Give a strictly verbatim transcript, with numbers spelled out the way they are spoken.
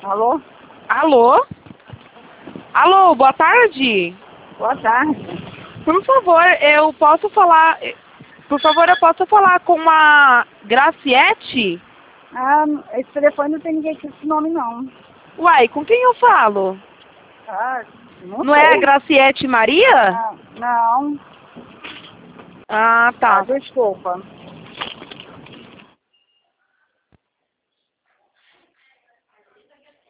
Alô? Alô? Alô, boa tarde. Boa tarde. Por favor, eu posso falar... Por favor, eu posso falar com uma Graciete? Ah, esse telefone não tem ninguém com esse nome, não. Uai, com quem eu falo? Ah, não Não sei. é a Graciete Maria? Ah, não. Ah, Ah, tá. desculpa.